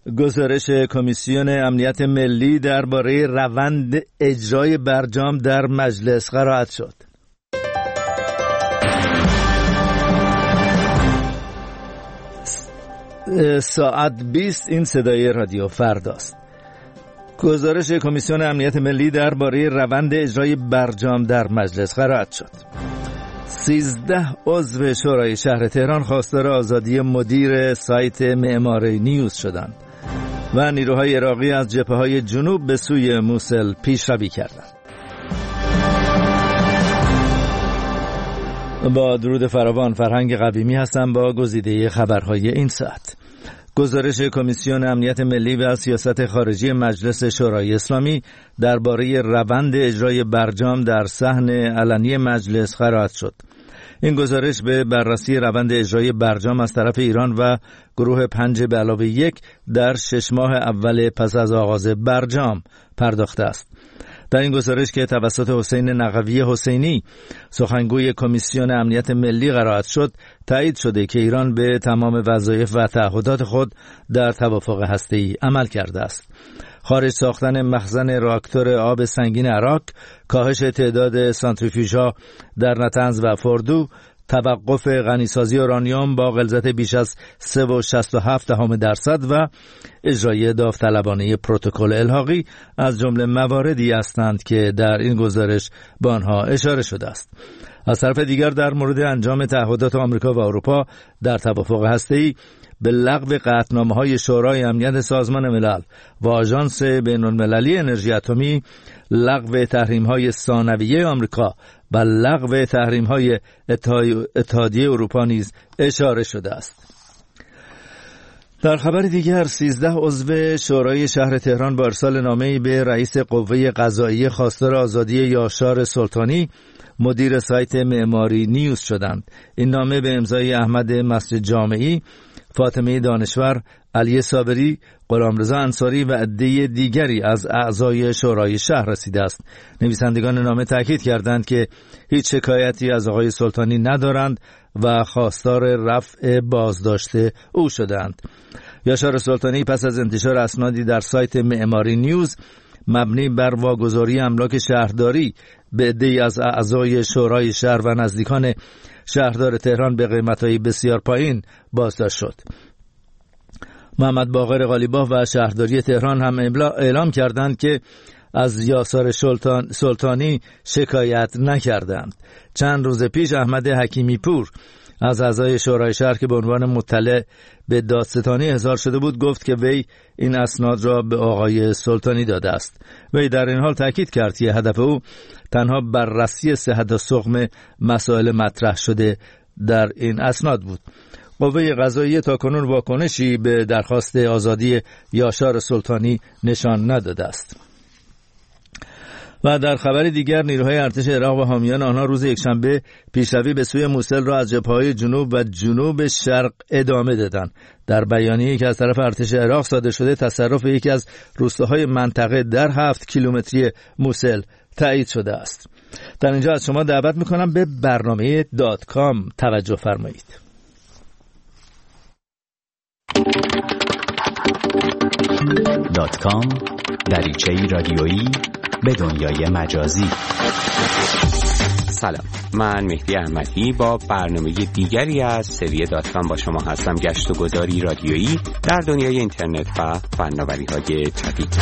گزارش کمیسیون امنیت ملی درباره روند اجرای برجام در مجلس قرائت شد. ساعت 20 این صدای رادیو فرداست. گزارش کمیسیون امنیت ملی درباره روند اجرای برجام در مجلس قرائت شد. 13 عضو شورای شهر تهران خواستار آزادی مدیر سایت معماری نیوز شدند و نیروهای عراقی از جبهه‌های جنوب به سوی موصل پیشروی کردند. با درود فراوان، فرهنگ قویمی هستم با گزیده خبرهای این ساعت. گزارش کمیسیون امنیت ملی و سیاست خارجی مجلس شورای اسلامی درباره روند اجرای برجام در صحن علنی مجلس قرائت شد. این گزارش به بررسی روند اجرای برجام از طرف ایران و گروه 5+1 در 6 ماه اول پس از آغاز برجام پرداخته است. در این گزارش که توسط حسین نقوی حسینی سخنگوی کمیسیون امنیت ملی قرائت شد، تایید شده که ایران به تمام وظایف و تعهدات خود در توافق هسته‌ای عمل کرده است. خارج ساختن مخزن راکتور آب سنگین عراق، کاهش تعداد سانتریفیوژها در نطنز و فردو، توقف غنیسازی اورانیوم با غلظت بیش از 3.67% و اجرای داوطلبانه پروتکل الحاقی از جمله مواردی هستند که در این گزارش به آنها اشاره شده است. از طرف دیگر در مورد انجام تعهدات آمریکا و اروپا در توافق هسته‌ای به لغو قطعنامه‌های شورای امنیت سازمان ملل و آژانس بین‌المللی انرژی اتمی، لغو تحریم‌های ثانویه آمریکا و لغو تحریم‌های اتحادیه اروپا نیز اشاره شده است. در خبر دیگر، 13 عضو شورای شهر تهران با ارسال نامه‌ای به رئیس قوه قضاییه خواستار آزادی یاشار سلطانی، مدیر سایت معماری نیوز شدند. این نامه به امضای احمد مسجد جامعی، فاطمه دانشور، علی صابری، غلامرضا انصاری و عده دیگری از اعضای شورای شهر رسیده است. نویسندگان نامه تاکید کردند که هیچ شکایتی از آقای سلطانی ندارند و خواستار رفع بازداشت او شدند. یاشار سلطانی پس از انتشار اسنادی در سایت معماری نیوز مبنی بر واگذاری املاک شهرداری به عده‌ای از اعضای شورای شهر و نزدیکان شهردار تهران به قیمت‌های بسیار پایین بازداشت شد. محمد باقر قالیباف و شهرداری تهران هم اعلام کردند که از یاشار سلطانی شکایت نکردند. چند روز پیش احمد حکیمی پور از اعضای شورای شهر که به عنوان مطلع به دادستانی احضار شده بود گفت که وی این اسناد را به آقای سلطانی داده است. وی در این حال تاکید کرد که هدف او تنها بررسی صحت و سقم مسائل مطرح شده در این اسناد بود. قوه قضاییه تاکنون واکنشی به درخواست آزادی یاشار سلطانی نشان نداده است. و در خبر دیگر، نیروهای ارتش عراق و حامیان آنها روز یکشنبه پیشروی به سوی موصل را از جبهه‌های جنوب و جنوب شرق ادامه دادند. در بیانیه‌ای که از طرف ارتش عراق صادر شده، تصرف یکی از روستاهای منطقه در 7 کیلومتری موصل تایید شده است. در اینجا از شما دعوت می‌کنم به برنامه .com توجه فرمایید. .com دریچه‌ای رادیویی به دنیای مجازی. سلام، من مهدی احمدی با برنامه دیگری از سری .com با شما هستم. گشت و گذاری رادیویی در دنیای اینترنت و فناوری‌های جدید.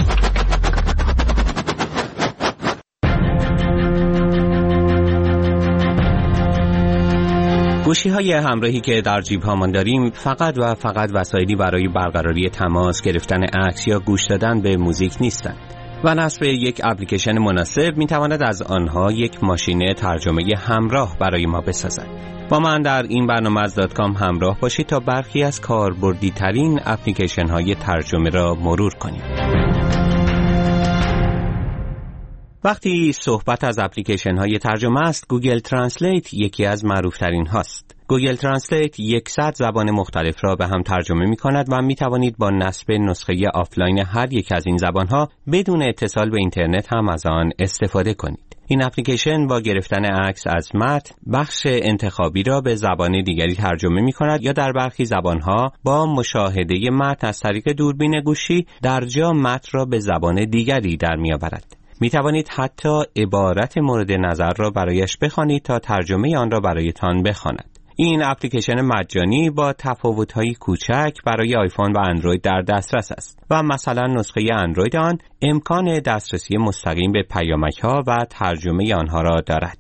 گوشی‌های همراهی که در جیب‌ها ما داریم فقط و فقط وسایلی برای برقراری تماس، گرفتن عکس یا گوش دادن به موزیک نیستند و نصب یک اپلیکیشن مناسب می‌تواند از آنها یک ماشین ترجمه همراه برای ما بسازد. با من در این برنامه از .com همراه باشید تا برخی از کاربردی‌ترین اپلیکیشن‌های ترجمه را مرور کنیم. وقتی صحبت از اپلیکیشن‌های ترجمه است، گوگل ترنسلیت یکی از معروف‌ترین هاست. گوگل ترنسلیت 100 زبان مختلف را به هم ترجمه می‌کند و می‌توانید با نصب نسخه آفلاین هر یک از این زبان‌ها بدون اتصال به اینترنت هم از آن استفاده کنید. این اپلیکیشن با گرفتن عکس از متن بخش انتخابی را به زبان دیگری ترجمه می‌کند یا در برخی زبان‌ها با مشاهده متن از طریق دوربین گوشی در جا متن را به زبان دیگری در می‌آورد. می توانید حتی عبارت مورد نظر را برایش بخوانید تا ترجمه آن را برایتان بخواند. این اپلیکیشن مجانی با تفاوت‌های کوچک برای آیفون و اندروید در دسترس است و مثلا نسخه اندروید آن امکان دسترسی مستقیم به پیامک‌ها و ترجمه آنها را دارد.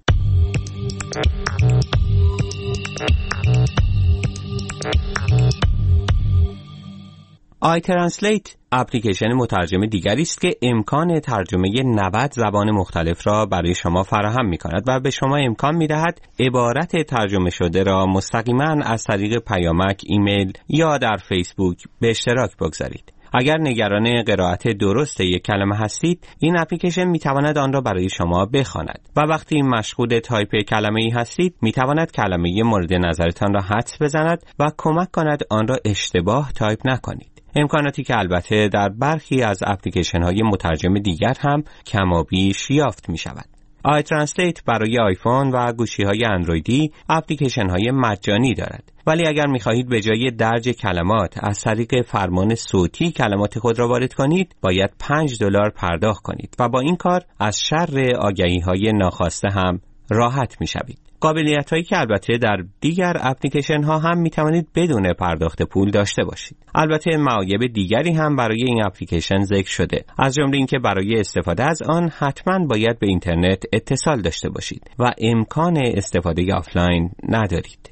iTranslate اپلیکیشن مترجم دیگری است که امکان ترجمه 90 زبان مختلف را برای شما فراهم می‌کند و به شما امکان می‌دهد عبارت ترجمه شده را مستقیما از طریق پیامک، ایمیل یا در فیسبوک به اشتراک بگذارید. اگر نگران قرائت درست یک کلمه هستید، این اپلیکیشن می‌تواند آن را برای شما بخواند و وقتی مشغول تایپ کلمه‌ای هستید، می‌تواند کلمه مورد نظرتان را حدس بزند و کمک کند آن را اشتباه تایپ نکنید. امکاناتی که البته در برخی از اپلیکیشن‌های مترجم دیگر هم کم و بیش یافت می‌شود. iTranslate برای آیفون و گوشی‌های اندرویدی اپلیکیشن‌های مجانی دارد. ولی اگر می‌خواهید به جای درج کلمات از طریق فرمان صوتی کلمات خود را وارد کنید، باید $5 پرداخت کنید و با این کار از شر آگهی‌های ناخواسته هم راحت می‌شوید. قابلیت‌هایی که البته در دیگر اپلیکیشن ها هم می‌توانید بدون پرداخت پول داشته باشید. البته معایب دیگری هم برای این اپلیکیشن ذکر شده، از جمله اینکه برای استفاده از آن حتماً باید به اینترنت اتصال داشته باشید و امکان استفاده آفلاین ندارید.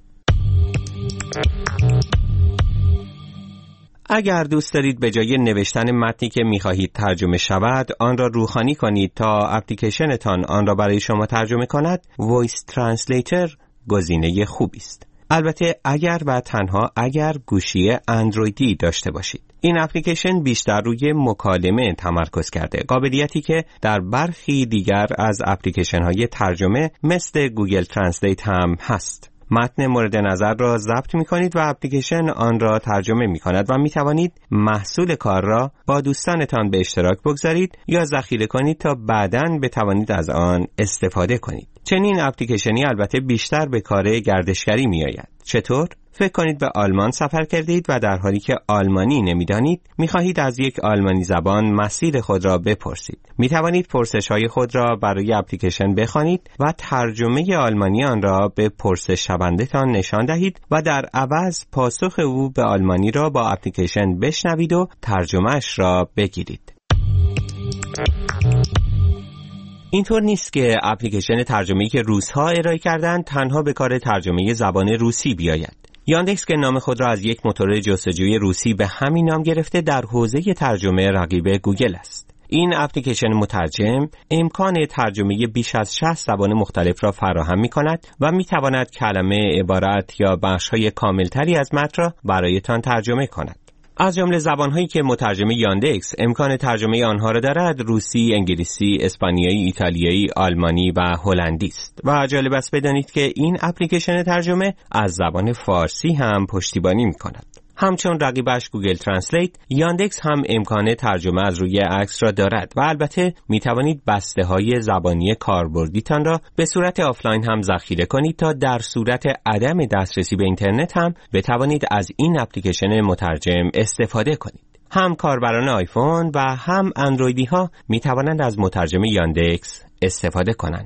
اگر دوست دارید به جای نوشتن متنی که می‌خواهید ترجمه شود، آن را روخوانی کنید تا اپلیکیشنتان آن را برای شما ترجمه کند، وایس ترنسلیتر گزینه خوبی است. البته اگر و تنها اگر گوشی اندرویدی داشته باشید. این اپلیکیشن بیشتر روی مکالمه تمرکز کرده، قابلیتی که در برخی دیگر از اپلیکیشن‌های ترجمه مثل گوگل ترنسلیت هم هست. متن مورد نظر را ضبط می کنید و اپلیکیشن آن را ترجمه می کند و می توانید محصول کار را با دوستانتان به اشتراک بگذارید یا ذخیره کنید تا بعداً بتوانید از آن استفاده کنید. چنین اپلیکیشنی البته بیشتر به کار گردشگری می آید. چطور؟ فکر کنید به آلمان سفر کردید و در حالی که آلمانی نمی‌دانید، می‌خواهید از یک آلمانی زبان مسیر خود را بپرسید. می‌توانید پرسش‌های خود را برای اپلیکیشن بخوانید و ترجمه آلمانی آن را به پرسش شونده‌تان نشان دهید و در عوض پاسخ او به آلمانی را با اپلیکیشن بشنوید و ترجمه‌اش را بگیرید. اینطور نیست که اپلیکیشن ترجمه‌ای که روس‌ها ارائه کردند تنها به کار ترجمه زبان روسی بیاید. یاندکس که نام خود را از یک موتور جستجوی روسی به همین نام گرفته، در حوزه ترجمه رقیب گوگل است. این اپلیکیشن مترجم امکان ترجمه بیش از 60 زبان مختلف را فراهم می‌کند و می‌تواند کلمه، عبارت یا بخش‌های کاملتری از متن را برایتان ترجمه کند. از جمله زبان‌هایی که مترجم یاندکس امکان ترجمه آنها را دارد، روسی، انگلیسی، اسپانیایی، ایتالیایی، آلمانی و هلندی است. و جالب است بدانید که این اپلیکیشن ترجمه از زبان فارسی هم پشتیبانی می‌کند. همچون رقیبش گوگل ترنسلیت، یاندکس هم امکان ترجمه از روی عکس را دارد و البته می توانید بسته‌های زبانی کاربردیتان را به صورت آفلاین هم ذخیره کنید تا در صورت عدم دسترسی به اینترنت هم بتوانید از این اپلیکیشن مترجم استفاده کنید. هم کاربران آیفون و هم اندرویدی ها می توانند از مترجم یاندکس استفاده کنند.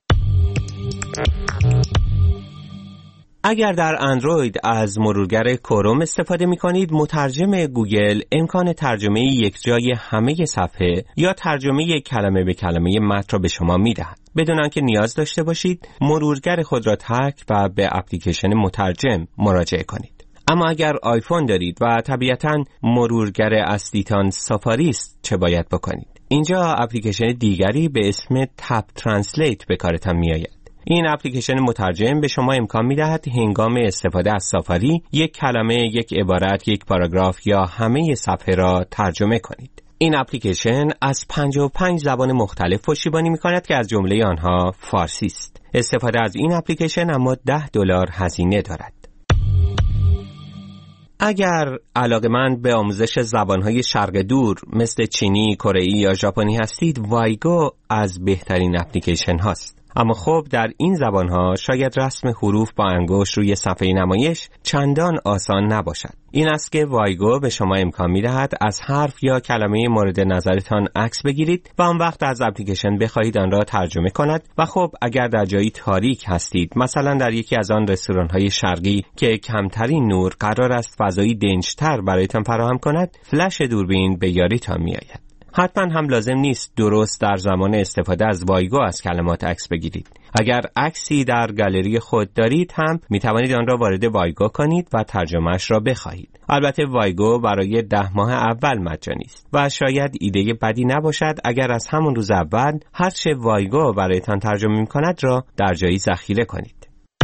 اگر در اندروید از مرورگر کروم استفاده می کنید، مترجم گوگل امکان ترجمه یک جای همه صفحه یا ترجمه کلمه به کلمه متن را به شما می دهد، بدون آنکه نیاز داشته باشید مرورگر خود را ترک و به اپلیکیشن مترجم مراجعه کنید. اما اگر آیفون دارید و طبیعتاً مرورگر اصلیتان سافاری است، چه باید بکنید؟ اینجا اپلیکیشن دیگری به اسم تپ ترنسلیت به کارتان می آید. این اپلیکیشن مترجم به شما امکان می‌دهد هنگام استفاده از سافاری یک کلمه، یک عبارت، یک پاراگراف یا همه صفحه را ترجمه کنید. این اپلیکیشن از 55 زبان مختلف پشتیبانی می‌کند که از جمله آنها فارسی است. استفاده از این اپلیکیشن اما $10 هزینه دارد. اگر علاقه‌مند به آموزش زبان‌های شرق دور مثل چینی، کره‌ای یا ژاپنی هستید، وایگو از بهترین اپلیکیشن هاست. اما خب در این زبان‌ها شاید رسم حروف با انگشت روی صفحه نمایش چندان آسان نباشد. این است که وایگو به شما امکان می‌دهد از حرف یا کلمه مورد نظرتان عکس بگیرید و آن وقت از اپلیکیشن بخواهید آن را ترجمه کند و خب اگر در جایی تاریک هستید، مثلا در یکی از آن رستوران‌های شرقی که کمترین نور قرار است فضایی دنج‌تر برایتان فراهم کند، فلش دوربین به یاریتان می‌آید. حتما هم لازم نیست درست در زمان استفاده از وایگو از کلمات عکس بگیرید. اگر عکسی در گالری خود دارید هم می توانید آن را وارد وایگو کنید و ترجمهش را بخواهید. البته وایگو برای 10 ماه اول مجانی است و شاید ایده بدی نباشد اگر از همون روز اول هر چه وایگو برایتان ترجمه می کند را در جایی ذخیره کنید.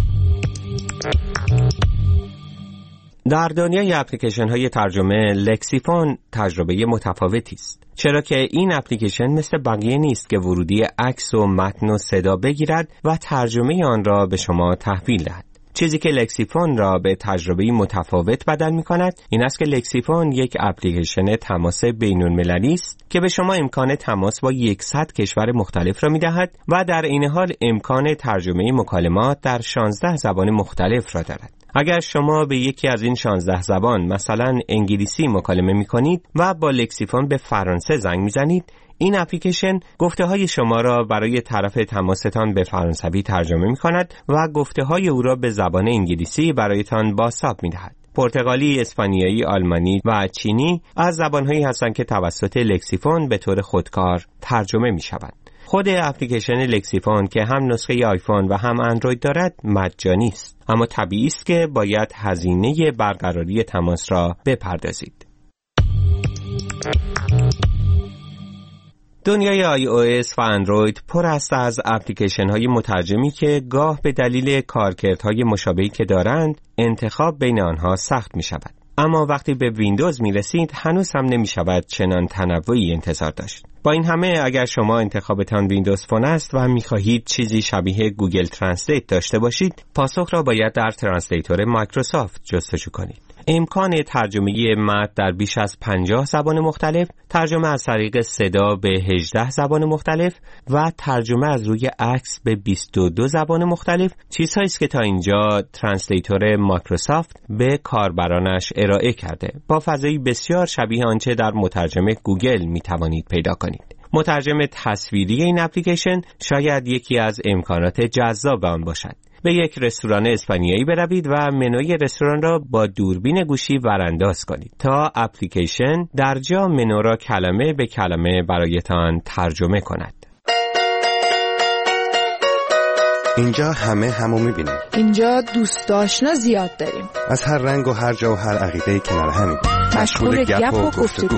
در دنیای اپلیکیشن های ترجمه، لکسیفون تجربه متفاوتی است. چرا که این اپلیکیشن مثل بقیه نیست که ورودی عکس و متن و صدا بگیرد و ترجمه آن را به شما تحویل دهد. چیزی که لکسیفون را به تجربه متفاوت بدل می کند این است که لکسیفون یک اپلیکیشن تماس بین‌المللی است که به شما امکان تماس با 100 کشور مختلف را می دهد و در این حال امکان ترجمه مکالمات در 16 زبان مختلف را دارد. اگر شما به یکی از این 16 زبان مثلا انگلیسی مکالمه می کنید و با لکسیفون به فرانسه زنگ می زنید، این اپلیکیشن گفته های شما را برای طرف تماستان به فرانسوی ترجمه می کند و گفته های او را به زبان انگلیسی برایتان بازتاب می دهد. پرتغالی، اسپانیایی، آلمانی و چینی از زبانهایی هستند که توسط لکسیفون به طور خودکار ترجمه می شوند. خود اپلیکیشن لکسیفون که هم نسخه آیفون و هم اندروید دارد مجانی است، اما طبیعی است که باید هزینه برقراری تماس را بپردازید. دنیای iOS و اندروید پر است از اپلیکیشن های مترجمی که گاه به دلیل کارکردهای مشابهی که دارند انتخاب بین آنها سخت می شود. اما وقتی به ویندوز می رسید هنوز هم نمی شود چنان تنوعی انتظار داشت. با این همه اگر شما انتخابتان ویندوز فون است و می خواهید چیزی شبیه گوگل ترنسلیت داشته باشید، پاسخ را باید در ترنسلیتور مایکروسافت جستجو کنید. امکان ترجمه متن در بیش از 50 زبان مختلف، ترجمه از طریق صدا به 18 زبان مختلف و ترجمه از روی عکس به 22 زبان مختلف چیزهایی است که تا اینجا ترنسلیتور مایکروسافت به کاربرانش ارائه کرده، با فضایی بسیار شبیه آنچه در مترجم گوگل می توانید پیدا کنید. مترجم تصویری این اپلیکیشن شاید یکی از امکانات جذاب آن باشد. به یک رستوران اسپانیایی بروید و منوی رستوران را با دوربین گوشی ورانداز کنید تا اپلیکیشن در جا منو را کلمه به کلمه برایتان ترجمه کند. اینجا همو می‌بینیم. اینجا دوست آشنا زیاد داریم. از هر رنگ و هر جا و هر عقیده‌ای کنار همیم. مشغول گپ و گفتگو.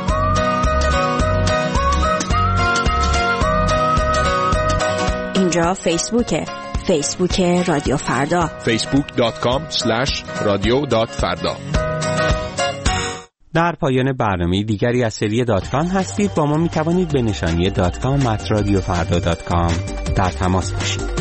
اینجا فیسبوک رادیو فردا. facebook.com/radio.farda. در پایان برنامه دیگری از سری .com هستید. با ما می توانید به نشانی .com@radiofarda.com در تماس باشید.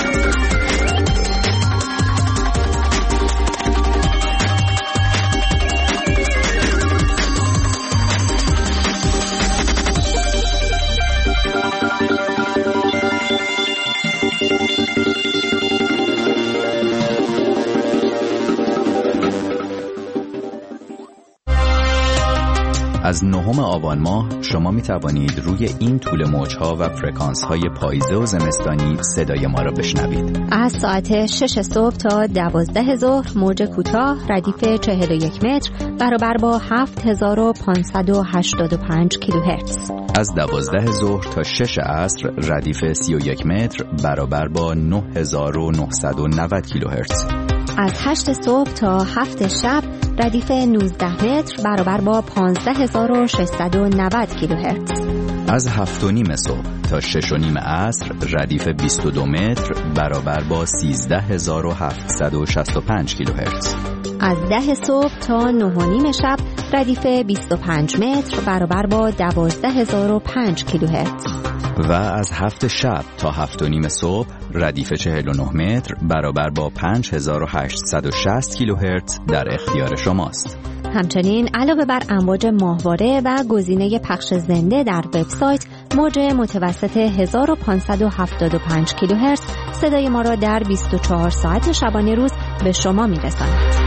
از 9 آبان ماه شما می توانید روی این طول موج‌ها و فرکانس‌های پاییزه و زمستانی صدای ما را بشنوید. از ساعت 6 صبح تا 12 ظهر موج کوتاه ردیف 41 متر برابر با 7585 کیلوهرتز. از 12 ظهر تا 6 عصر ردیف 31 متر برابر با 9990 کیلوهرتز. از 8 صبح تا 7 شب ردیف 19 متر برابر با 15690 کیلوهرتز. از 7:30 صبح تا 6:30 عصر ردیف 22 متر برابر با 13765 کیلوهرتز. از 10 صبح تا 9:30 شب ردیف 25 متر برابر با 12005 کیلوهرتز. و از 7 شب تا 7:30 صبح ردیف 49 متر برابر با 5860 کیلوهرتز در اختیار شماست. همچنین علاوه بر امواج ماهواره و گزینه پخش زنده در وبسایت، موج متوسط 1575 کیلوهرتز صدای ما را در 24 ساعت شبانه روز به شما میرساند.